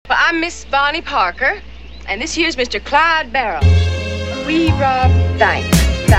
Well, I'm Miss Bonnie Parker, and this here's Mr. Clyde Barrow. We rob thanks.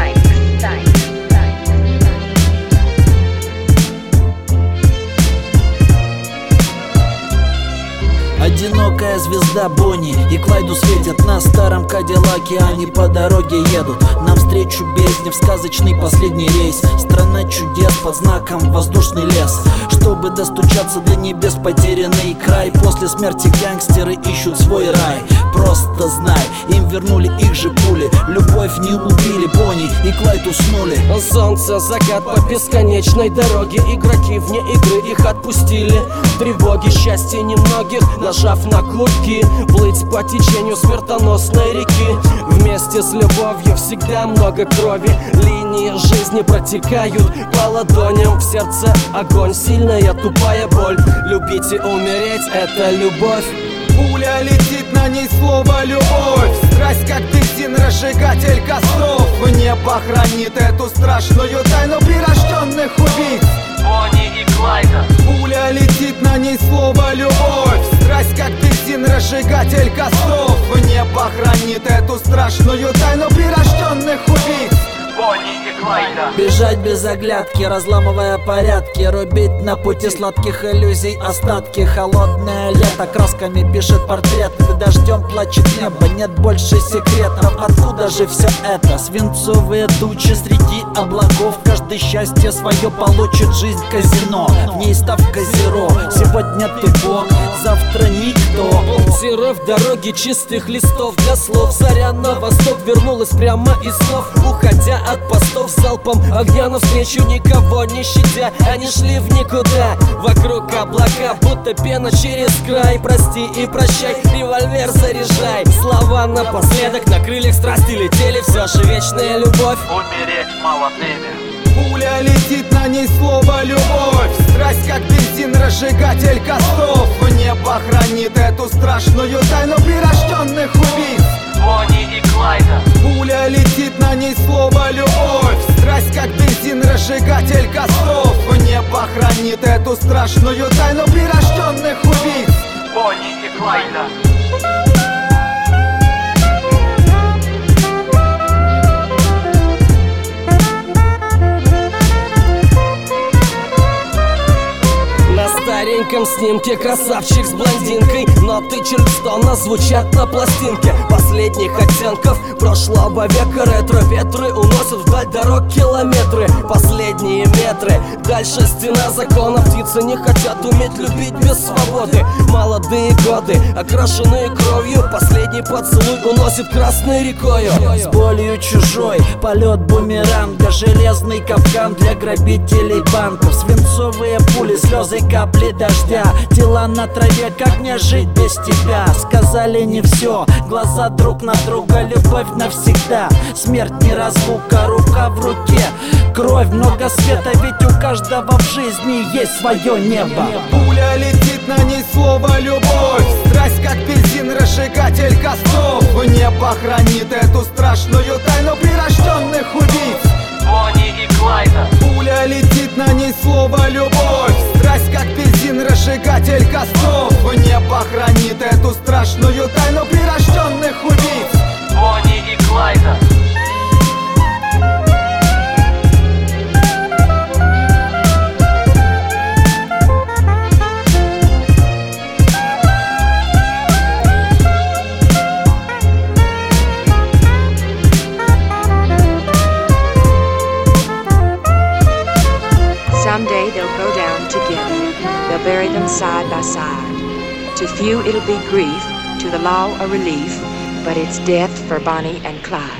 Одинокая звезда Бонни и Клайду светят на старом Кадиллаке. Они по дороге едут навстречу бездне в сказочный последний рейс. Страна чудес под знаком воздушный лес. Чтобы достучаться до небес потерянный край. После смерти гангстеры ищут свой рай. Просто знай, им вернули их же пули. Любовь не убили, Бонни и Клайд уснули. Солнце, закат по бесконечной дороге. Игроки вне игры, их отпустили. Тревоги, счастье немногих, нажав на куртки. Плыть по течению смертоносной реки. Вместе с любовью всегда много крови. Линии жизни протекают по ладоням. В сердце огонь, сильная тупая боль. Любить и умереть — это любовь. Пуля летит, на ней слово «любовь». Страсть, как бензин, разжигатель костров. Небо хранит эту страшную тайну прирожденных убийц Бонни и Клайда. Пуля летит, на ней слово «любовь». Страсть, как бензин, разжигатель костров. Небо хранит эту страшную тайну прирожденных убийц Бонни и Клайда. Бежать без оглядки, разламывая порядки. Рубить на пути сладких иллюзий остатки. Холодное лето красками пишет портрет. Дождем плачет небо, нет больше секретов. Откуда же все это? Свинцовые тучи среди облаков. Каждый счастье свое получит, жизнь казино. В ней ставка зеро. Сегодня ты бог, завтра никто. Полтиров дороги чистых листов для слов. Заря на восток вернулась прямо из снов. Уходя от постов залпом огня навстречу, никого не щадя. Они шли в никуда, вокруг облака, будто пена через край. Прости и прощай, револьвер заряжай. Слова напоследок, на крыльях страсти летели. Все же вечная любовь. Умереть молодыми. Пуля летит, на ней слово «любовь». Страсть, как бензин, разжигатель костров. Небо хранит эту страшную тайну прирожденных убийц Бонни и Клайда. Пуля летит, на ней слово «любовь». Страсть, как бензин, разжигатель костров. Небо хранит эту страшную тайну прирожденных убийц Бонни и Клайда. На стареньком снимке красавчик с блондинкой. Ноты Чарльстона звучат на пластинке последних оттенков прошлого века. Ретро-ветры уносят вдаль дорог километры. Последние метры, дальше стена закона. Птицы не хотят уметь любить без свободы. Молодые годы, окрашенные кровью. Последний поцелуй уносит красной рекою. С болью чужой, полет бумеранга. Железный капкан для грабителей банков. Свинцовые пули, слезы, капли дождя. Тела на траве, как мне жить без тебя? Сказали не все, глаза друг на друга. Любовь навсегда, смерть не разлука. Рука в руке, кровь, много света. Ведь у каждого в жизни есть свое небо. Пуля летит, на ней слово «любовь». Страсть, как бензин, разжигатель костров. Небо хранит эту страшную тайну прирожденных убийц Бонни и Клайда. Пуля летит, на ней слово «любовь». Страсть, как бензин, разжигатель костров. Небо хранит эту страшную тайну прирожденных убийц Бонни и Клайда. Someday they'll go down together. They'll bury them side by side. To few it'll be grief, to the law a relief, but it's death for Bonnie and Clyde.